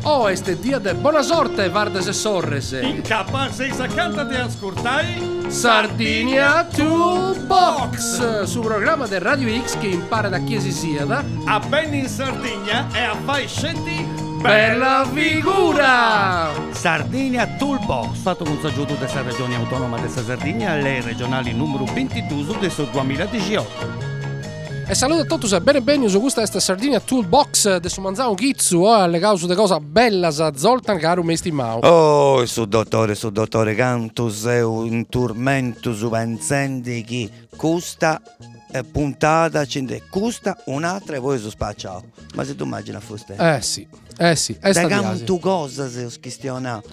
Oh, este dia de buona sorte, Vardes e Sorres. In capa sei saccanta di ascoltai Sardinia Toolbox, su programma del Radio X che impara da chi si sieda a ben in Sardegna e a fai scetti bella figura. Sardinia Toolbox, fatto con saggiuto della regione autonoma della Sardegna, le regionali numero 22 del 2018. E saluto a tutti e bene su questa Sardinia Toolbox adesso mangiamo un chizzu alle cause de cosa bella sa zoltan caro mesti mau. Oh, su dottore, cantus e un turmentus pensendi chi custa puntata custa un'altra e poi su spacciao. Ma se tu immagina foste Sì, da canto cosa se ho schistionato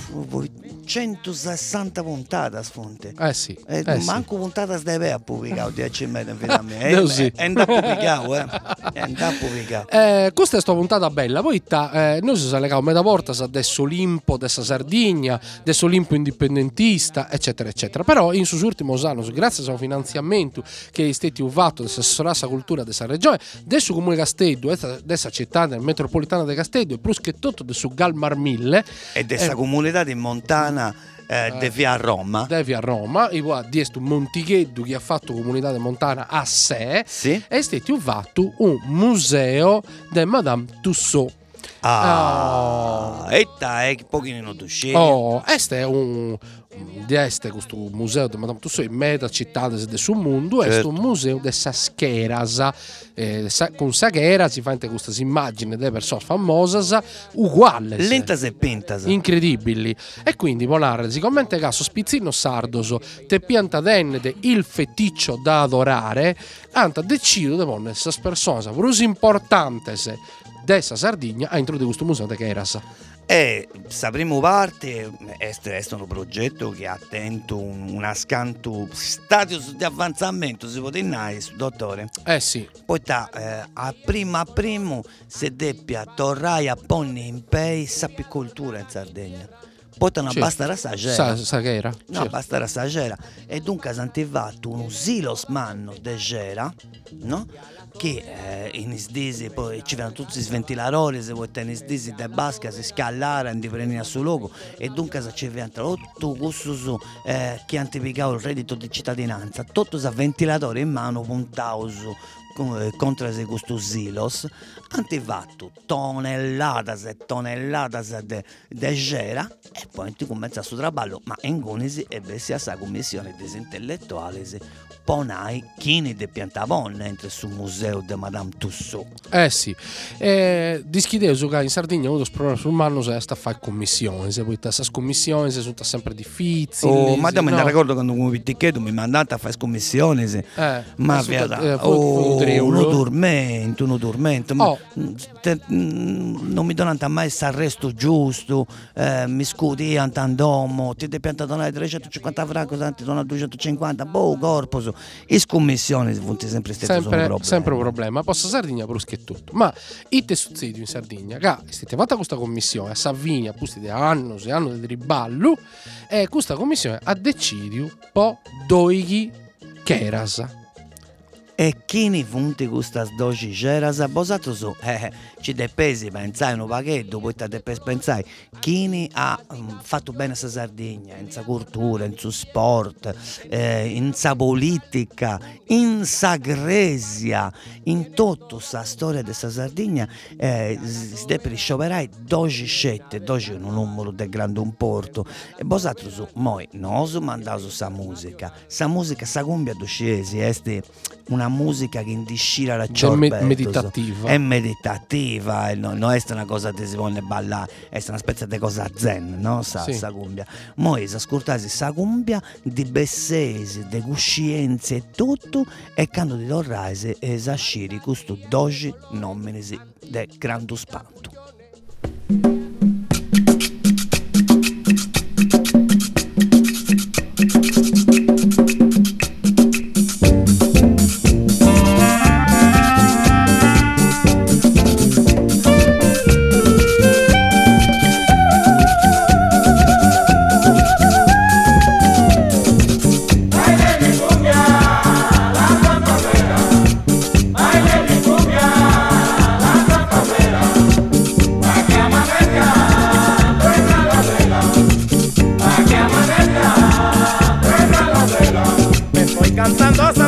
160 puntate sfonte sì. manco puntate deve a pubblicare di accimene finalmente è da pubblicare questa è sta puntata bella poi noi si legamo meta porta adesso Olimpo dessa Sardegna adesso Olimpo indipendentista eccetera eccetera però in sus ultimos anni grazie al finanziamento che è stato usato dell'assessorato cultura della regione adesso comune Castello dessa città metropolitana di Castello e plus che tutto su Galmar 1000 e dessa comunità di Montana de via Roma e di questo Monticheddu che ha fatto comunità di Montana a sé sì? È stato usato un museo di Madame Tussauds. Etta è pochino tu este è questo museo di Madame Tussauds in meta città del suo mondo è un museo di Sascheras con Sascheras si fa queste immagini delle persone famose uguali lentas e pintas incredibili e quindi volare siccome caso spizzino sardoso te pianta denne il feticcio da adorare anta decido di ponere queste persone più importanti dessa Sardegna a introdurre questo museo di Cheras. E sa prima parte è un progetto che ha attento un scanto status di avanzamento si può dire dottore sì poi a primo se deppia tornare a porre in pei sapicoltura in Sardegna poi non basta la sagera basta la sagera e dunque si è attivato un silos manno de gera no? Che in isdisi poi ci vanno tutti i sventilatori se vuoi tenere isdisi da basca si scallara di prendere sul logo e dunque ci vanno tutto questo che antipicava il reddito di cittadinanza tutto i ventilatori in mano puntato contro questo silos hanno fatto tonnellate e tonnellate di gera e poi ti comincia a suo lavoro ma in Gunisi e bessi a sa commissione disintellettuale ponai chini de piantavonne entro sul museo di Madame Tussauds sì dischideo che in Sardegna ho esplorare sul manno se sta a fare commissioni se poi queste commissioni sono sempre difficili ma mi ricordo quando come pitichetto mi mandate a fare commissioni ma uno dormento non mi donano mai l'arresto giusto mi scudi antandomo ti devi piantare 350 franchi ti donano 250 corpo e scommissioni sono sempre sempre un problema posso Sardegna brusche tutto ma it succede in Sardegna che è fatta questa commissione a Savini appunto di anni di riballo e questa commissione ha deciso po' doighi Cheras. E chi ne funti questa doci geras vosaltros ci depesi pensare un paghetto poi te pensare chi ha fatto bene a Sardegna in sa cultura in su sport in sa politica in sa gresia in tutta sa storia della Sardegna si deve scioperai doci scette doci un numero di grande importo e vosaltros moi non so mandato sa musica sa cumbia docesi è una musica che indiscira la ciorba meditativa è meditativa non è una cosa che si può ballare è una specie di cosa zen no? Sa cumbia moi si ascoltasi sa cumbia di bessesi di coscienze e tutto e quando di torraisi e sa sciri questo doci nominisi de grande spanto.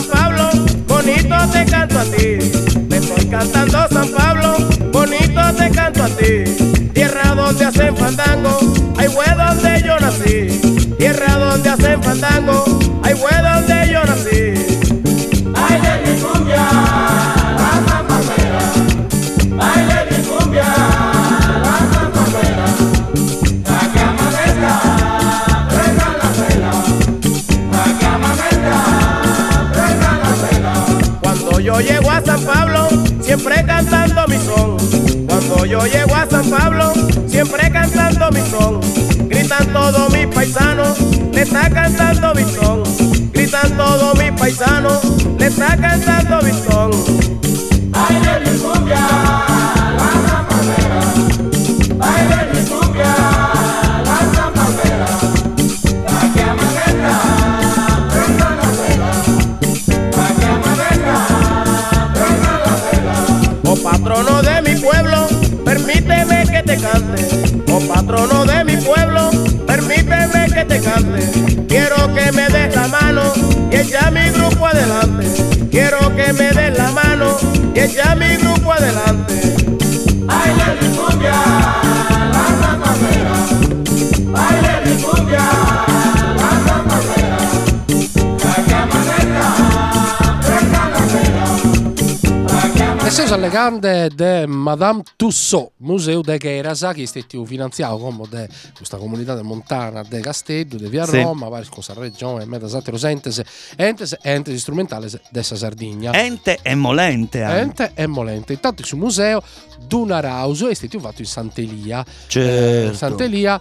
Pablo, bonito te canto a ti. Te estoy cantando San Pablo, bonito te canto a ti. Tierra donde hacen fandango, ahí fue donde yo nací. Tierra donde hacen fandango, ahí fue donde yo nací. Ay de mi cumbia, la zampapera. Ay de mi cumbia, la zampapera. La que amanezca, prenda la vela. La que amanezca, prenda la vela. Cuando yo llego a San Pablo, siempre cantando mi son. Cuando yo llego a San Pablo, siempre cantando mi son. Gritan todos mis paisanos, le está cantando mi son. Gritan todos mis paisanos, le está cantando mi son. Ay de mi cumbia, la zampapera. Ay de mi cumbia, la zampapera. La que amanezca, prenda la vela. La que amanezca, prenda la vela. Oh patrono de mi pueblo, permíteme que te cante. Oh patrono de mi pueblo, permíteme que te cante. Quiero que me des la mano y echa mi grupo adelante. Quiero que me des la mano y echa mi grupo adelante. Ay de mi cumbia, la zampapera. Ay de mi cumbia, la zampapera. La que amanezca, prenda la vela. La que amanezca. E siamo alle grande de Madame Tussaud, Museo de Gerasa, che è stato finanziato come de questa comunità de montana de Castello, de via Sì. Roma, vari cosa regione, meta satiro sentese, entes strumentali dessa Sardegna. Ente e molente anche. Ente e molente. Intanto su museo Duna Rauso è stato fatto in Sant'Elia. Certo. Sant'Elia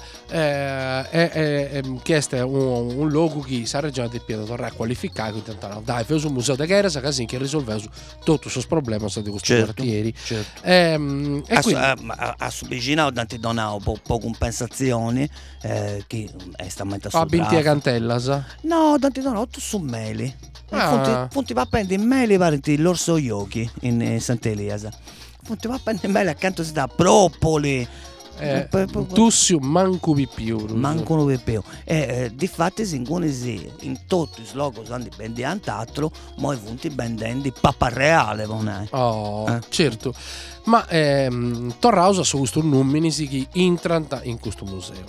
è chiesto un luogo che la regione di Pietro Torre ha qualificato, intentando dai, fai un museo di Gerasa così che risolve tutti i suoi problemi di questi Certo, quartieri. certo. E quindi A subicinato tanti donavo po' compensazioni che è stamattina a Binti e Cantellas. no, tanti donavo 8 su meli. Ah. Punti va a prendere meli parenti l'orso Yoki in Sant'Eliasa. Punti va a prendere meli accanto si dà propoli. Tussio manco più. Mancano per più. Difatti si in tutti i luoghi hanno bendianti altro, ma i punti bendendi papà reale non Oh, certo. Ma Torrausa su questo numero che entra in questo museo.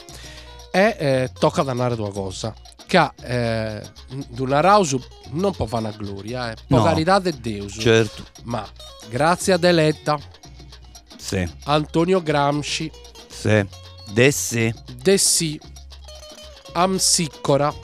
E tocca dannare due cose. Che Duna Rauso non può fare una gloria, No. carità di Dio. Certo. Ma grazie ad Eletta, Sì. Antonio Gramsci, Sì. Dessi. Dessi, Amsicora,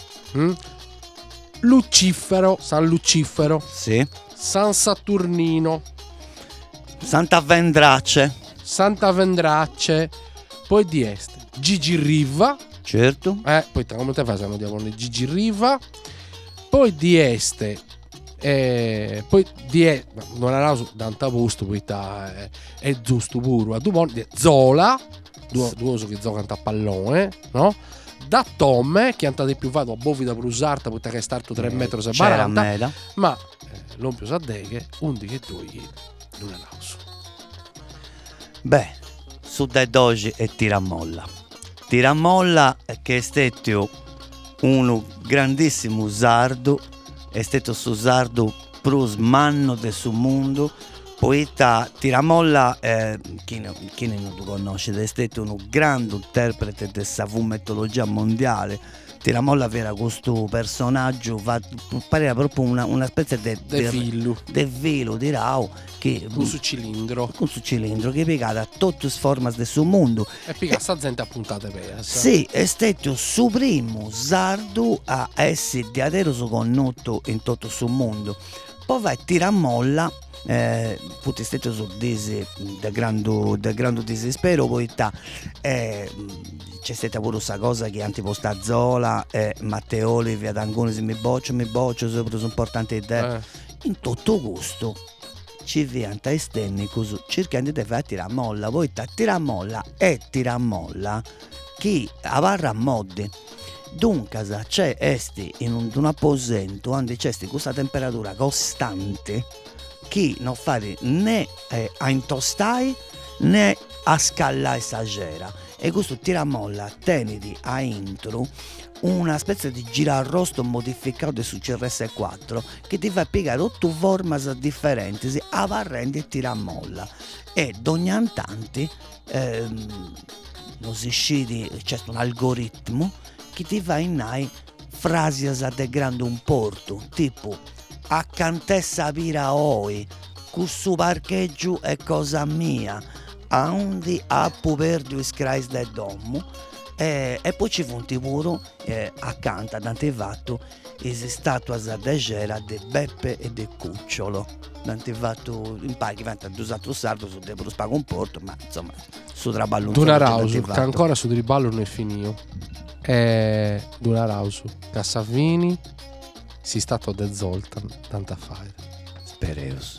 Lucifero, San Lucifero, Sì. San Saturnino, Santa Vendrace. Santa Vendrace, poi di est Gigi Riva, Certo. poi come te fai se non diamo Gigi Riva, poi di est poi di non era tanta posto poi è giusto pure a due Zola due che giocano a pallone, no? Da Tom che è andato più vado a Bovida Brusarta perché è stato 3 metri e 40, ma l'ompio sa che undi che tu non è lauso. Beh, su dai dogi e Tiramolla. Tiramolla che è stato un grandissimo sardo, è stato su sardo più manno del suo mondo. Poeta Tiramolla, chi non lo conosce, è stato un grande interprete della fumettologia mondiale. Tiramolla era questo personaggio, pareva proprio una specie di velo di Rao che un su cilindro che piegava tutte le forme del suo mondo e piega sta gente a puntate per sì, è stato il suo primo sardo a essere di adesso conosciuto in tutto il suo mondo. Poi vai Tiramolla puti stato su dese da grande disespero poi c'è stata pure questa cosa che antiposta Zola e Matteoli via D'Angoni se mi boccio sopra sono importanti idee in tutto gusto ci vianta esterni così cercando di fare Tiramolla poi Tiramolla è Tiramolla che avarra moddi. Dunque c'è in un apposento quando c'è questa temperatura costante che non fare né a intostare né a scala esagera e questo Tiramolla teniti a intro una specie di girarrosto modificato su CRS4 che ti fa piegare 8 forme differenti a varrende e tiramolla, e ogni tanto non si scidi, c'è un algoritmo che ti fa innai frasi de grande un porto, tipo a cantessa vira oi, questo parcheggio è cosa mia, a undi a puperdio iscrais del domo, e poi ci fu pure accanto ad antifatto is statuas de gera de Beppe e de Cucciolo, antifatto in pari che vanta usato sardo su de spago un porto, ma insomma su traballo un Duna Rausu che ancora su triballo non è finito, Duna Rausu Cassavini si stato de Zoltan tanta fare Spereus.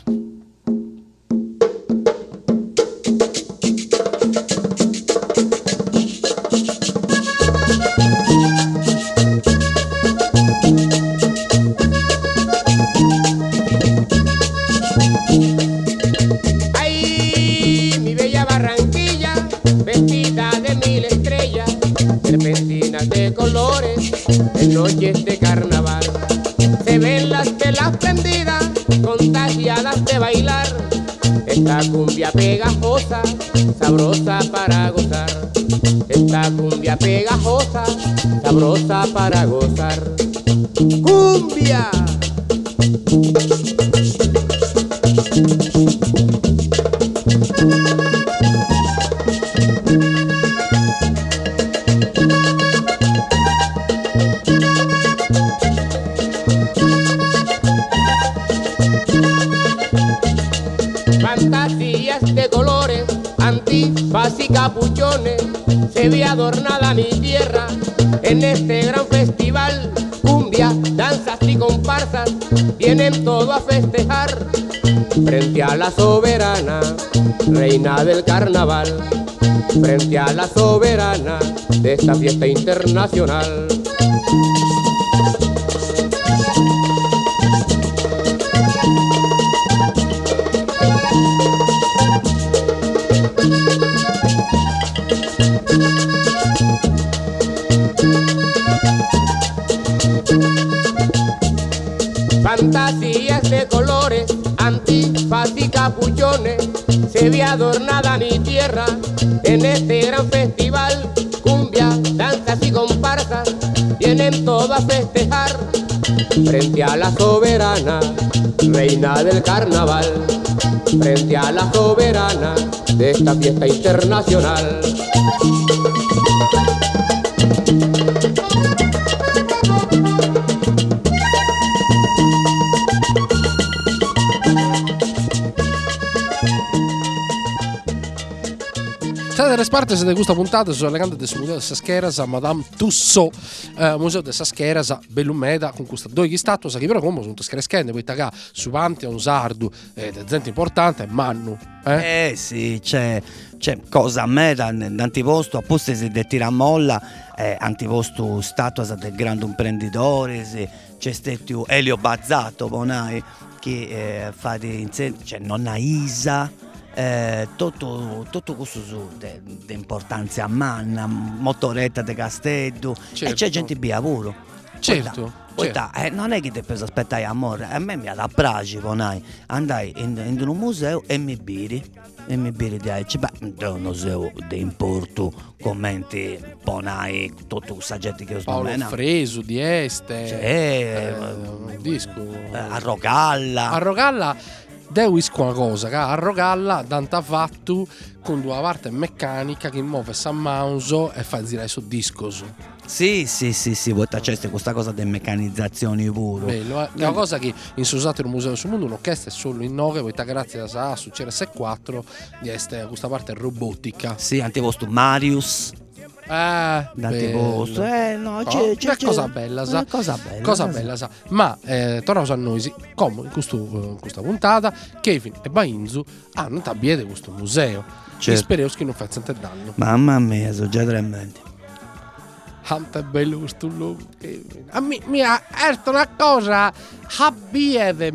Ay, mi bella Barranquilla, vestida de 1000 estrellas, serpentinas de colores, en noches de carnaval. Se ven las telas prendidas, contagiadas de bailar, esta cumbia pegajosa, sabrosa para gozar. Esta cumbia pegajosa, sabrosa para gozar. ¡Cumbia! Fantasías de colores, antifaz y capuchones, se ve adornada mi tierra en este gran festival. Cumbia, danzas y comparsas vienen todo a festejar frente a la soberana, reina del carnaval, frente a la soberana de esta fiesta internacional. Fantasías de colores, antifaz y capuchones, se ve adornada mi tierra en este gran festival. Cumbia, danzas y comparsas vienen todo a festejar frente a la soberana, reina del carnaval, frente a la soberana de esta fiesta internacional. Siete delle parti di questa puntata sono legate del Museo de Sascheras a Madame Tussauds, Museo de Sascheras Bellumeda, con questa due statuas che però come sono schereschende, poi taga su Panti a un sardo ed è gente importante, Mannu. Sì, c'è cosa a me d'antiposto, apposta si de tiramolla, antiposto statuas del grande imprenditore, c'è stato Elio Bazzato, bonai, che fa di cioè nonna Isa. Tutto questo di importanza a manna, motoretta di Castello, certo. E c'è gente via pure. Certo, non è che ti puoi aspettare amore, a me mi ha da pragi, andai in un museo e mi biri di aici, un museo di importo, commenti, ponai, tutta questa gente che Paolo Fresu, di Este, disco, a Rogalla. Devo una cosa, che a Rogalla Danta fatto con due parte meccanica che muove San Mauso e fa girare su discos. Sì, c'è questa cosa di meccanizzazione pure. Bello, è una cosa che in usato in un museo sul mondo non è solo in 9, poi grazie a su CRS4 di questa parte robotica. Sì, antiposto Marius. D'antiposto. No, c'è cosa bella, sa. Cosa bella, sa. Ma torniamo a noi, come in questa puntata Kevin e Bainzu hanno tabbiete questo museo. Certo. E spero che non faccia niente danno. Mamma mia, sono già tremendo. Quanto è bello questo luogo. A me mi ha detto una cosa, abbiete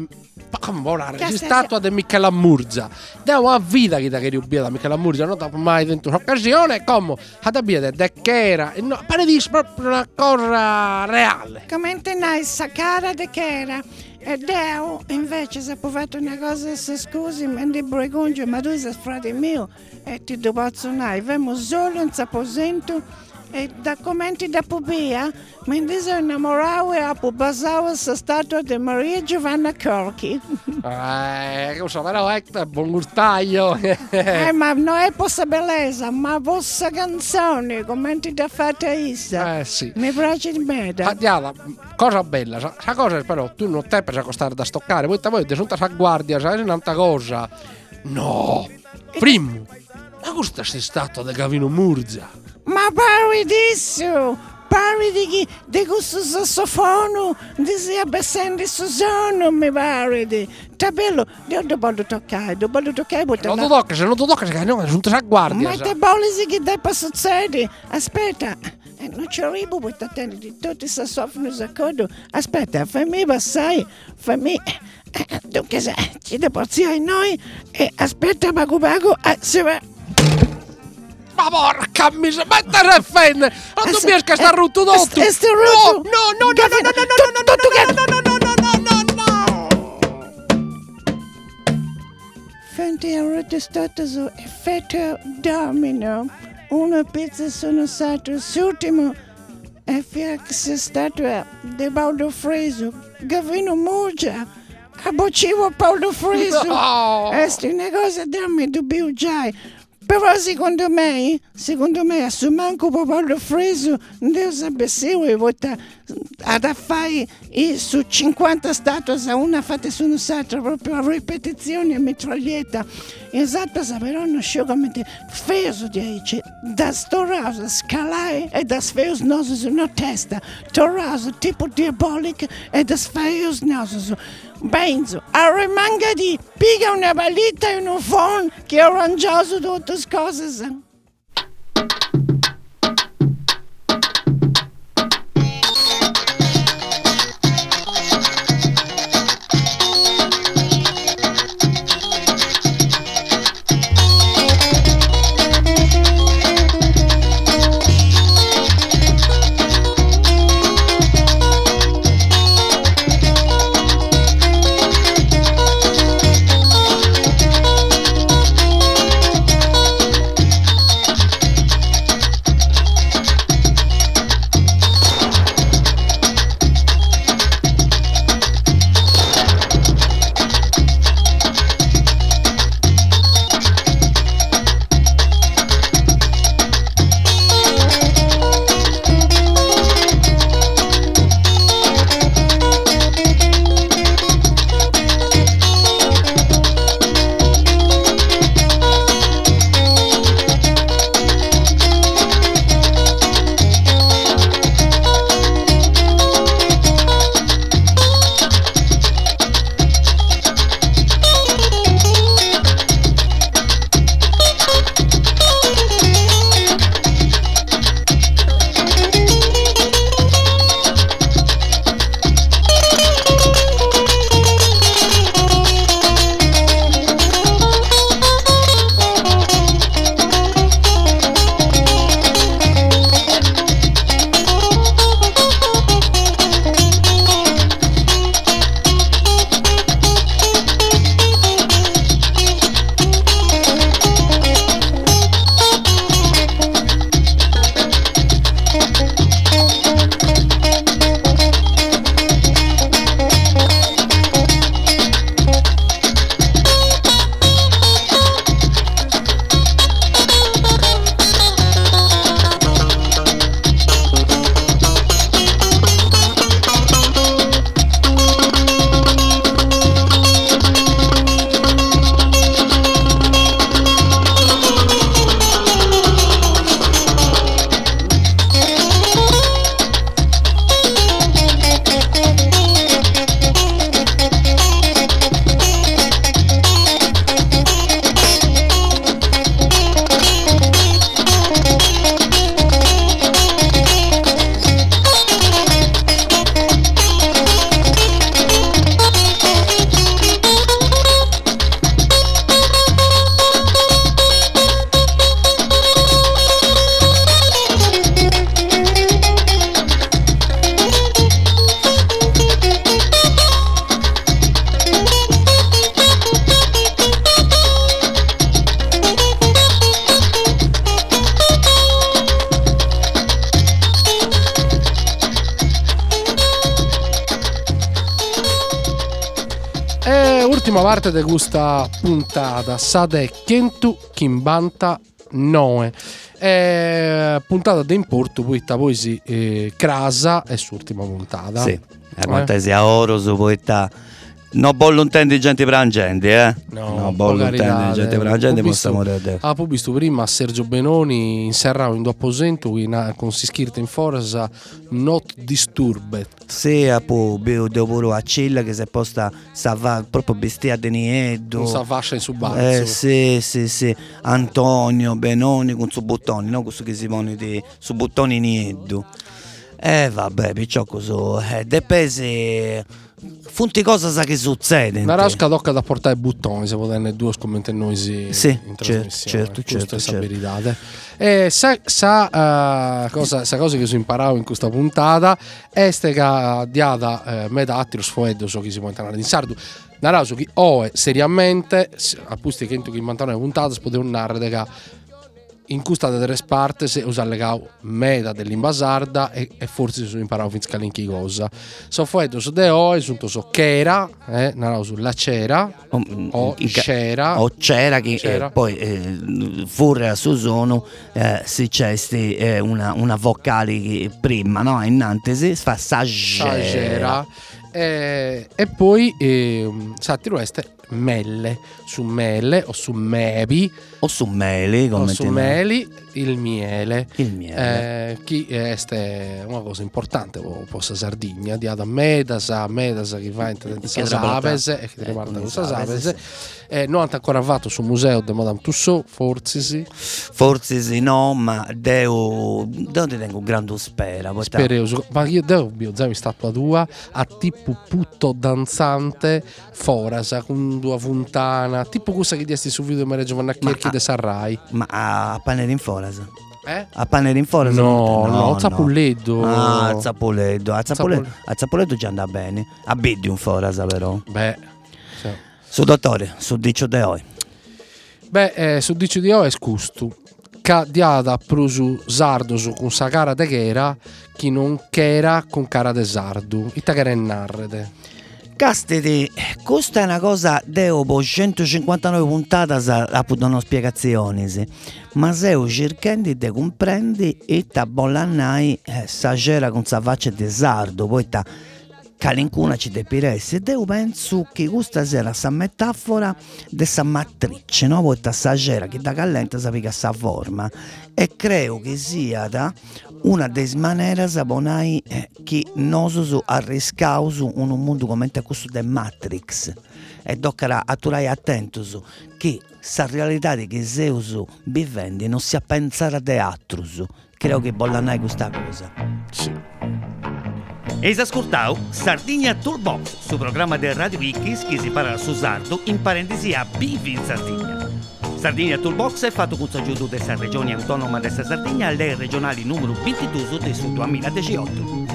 come volare, c'è statua di Michelangelo. Devo a vita che riubita da Michelangelo, non ho mai dentro un'occasione, come a da via de che era, no, pare di proprio una cosa reale. Come te ne sa cara de che era? E Deo invece se può fare una cosa, se scusi, mi di bregungio, ma tu sei frate mio e ti devo suonare, vemo solo un aposento. E da commenti da Pubia mi sono innamorato e ho basato la statua di Maria Giovanna Corchi. Cosa però è buon gustaio. Ma non è questa bellezza, ma vostra canzone, commenti da fate issa. Sì. Mi piace di me. Diana, cosa bella, sa cosa però tu non te per costare da stoccare, poi ti sono a guardia, sai un'altra cosa. No, primo, ma questa sei statua di Gavino Murgia. Ma parli disso, parli di questo sassofono, di sia bessendo su sono, mi pare di. Sta bello, io devo toccare, Non ti tocca, se non ti tocca, se non ti a guardia. Ma te bolisi che deve succedere, aspetta, non ci arrivo per attendere di tutti i sassofoni a codo, aspetta, fammi passare, fammi. Dunque, ci devo portare noi, e aspetta, bago, si va. Ma porca miseria, ma te ne fai? Non tu riesci a stare rotto tutto! No! Fenti a rotto stato su effetto domino. Una pizza sono stato l'ultimo e fiax statua di Paolo Fresu. Gavino Murgia. Abboccivo Paolo Fresu. E sti negozi dammi dubbio già. Però secondo me, a su manco Paolo Fresu, Dio sarebbe se vota ad fare su 50 statue, una fatta su un satro, proprio a ripetizione a mitraglietta. Esatto, però non so come te, feso dice, da sto rosa scalare e da sfeus noso su una testa, to rosa tipo diabolic e da sfeus noso su. Benzo, a rimanga di piga una balita e un phon che ho arrangiato tutte le cose. ultima parte di questa puntata, Sade Kentu Kimbanta Noe. Puntata di importo, poi si crasa è l'ultima puntata. Sì, quanto sia oro su poeta. Non voglio intendere gente frangente, non voglio intendere gente frangente, possiamo dire. Ah, poi visto prima Sergio Benoni inserrava in dopo sento con si scritta in forza not disturbed. Sì, poi devo a Cilla che si è posta proprio bestia di nieddo. Non sa fascia in subazzo. Sì. Antonio Benoni con su bottoni, no? Questo che si pone su bottoni nieddo. Vabbè, picciò così. Depese. Funti cosa sa che succede? Una rasca tocca da portare i buttoni, se potete due scommettere noi in trasmissione. Certo. E sa cosa che si imparavo in questa puntata è che diada medattiros foeddo so che si può entrare in sardo. Naraso che seriamente appusti che in mantenere puntate si poteva narrare che in questa delle tre parti si usa legao meta dell'imbasarda e forse si sono imparato fin scalinchi cosa. So fueto su de oe, sunto so chera, narao su la cera, o cera. O cera che poi furre su sono si c'è una vocale che prima, no? In antesi si fa sagera. E poi satiro este melle su mele o su mebi o su meli come su meli il miele chi è una cosa importante possa Sardegna di Adam Medasa che va in Savese e che riguarda questa Savese non hanno ancora fatto sul museo di Madame Tussauds forse no ma devo tengo un grande spera ma io devo mi statua tua a tipo putto danzante forasa con due fontana tipo questa che diesti su video Maria Giovanna Chierchi de Sarrai ma a Panera in forasa a Panera in forasa no Zappoleddo a Zappoleddo già andava bene a Bidium forasa però sì. Su dottore su dicio de oi su dicio di oi è scustu ca diada prusu sardo su con sa cara de chera chi non chera con cara de sardu ita che narrede. Castiti, questa è una cosa dopo 159 puntate a danno spiegazioni, ma se cercando di comprendere e ta bollannai sagera con sa faccia di sardo, poi ta calincuna ci depiresse e io penso che questa sera sa metafora di sa matrice, no? Poi ta sagera che da callente sa pica sa forma e credo che sia da una delle maniere sabonai che nosus arriscausu in un mondo come questo de Matrix e doccara atturai attentus che sa realtà che seus vivendi non sia pensare a teatrus. Credo che bollanai questa cosa. Sì. Eis ascoltau Sardigna Toolbox, su programma del Radio Wikis che si parla su sardo in parentesi a Bivi in Sardegna. Sardigna Toolbox è fatto con l'aiuto della Regione Autonoma della Sardegna alle regionali numero 22 del 2018.